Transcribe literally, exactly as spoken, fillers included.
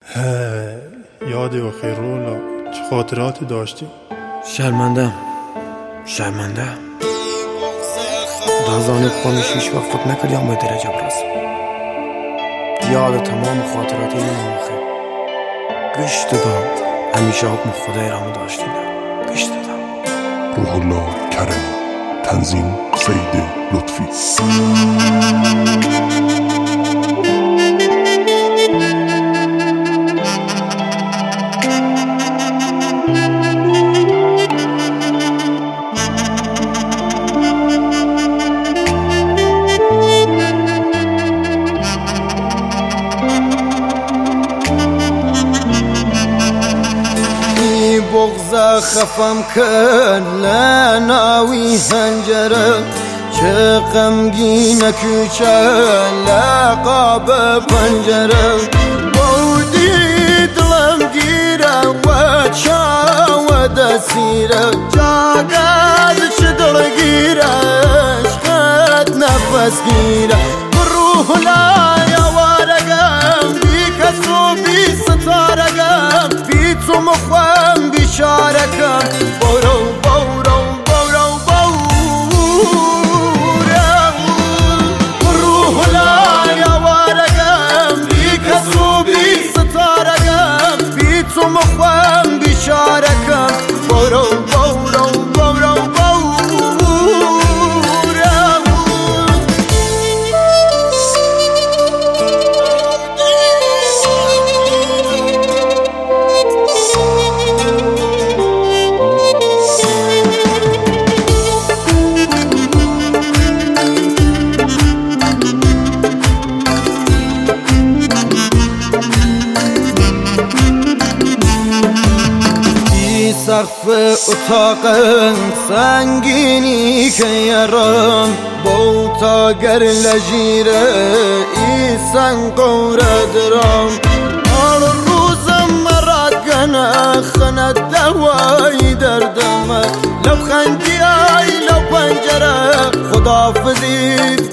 یادی و خیر رولا، چه خاطراتی داشتی؟ شرمندم شرمنده دازانت پامیش هیچ وقت فکر نکردیم به درجه برسم. یاد تمام خاطرات این آخه گشت دادم. همیشه حکم خدای رامو داشتیم. گشت دادم. روح الله کرمی، تنظیم سید لطفی. بغض خفم کن لناوی هنجره چه غمگین کوچه لقاب پنجره بودی دلم گیره و چاو دسیره جاگز چه دل گیره عشقت نفس گیره روح لایا وارگم بی کس و بی ستارگم بی تو مخوام بیچارکم برو برو برو برو روح لایا وارگم بی کس و بی ستارگم بی تو مخوام بیچارکم برو برو برو برو سقف اتاقم سنگینی که یارم بوتا گر لجیره ای سنگوره درم آل روزم مراد گنه خنه دوایی دردم لو خندی آی لو پنجره خدافزی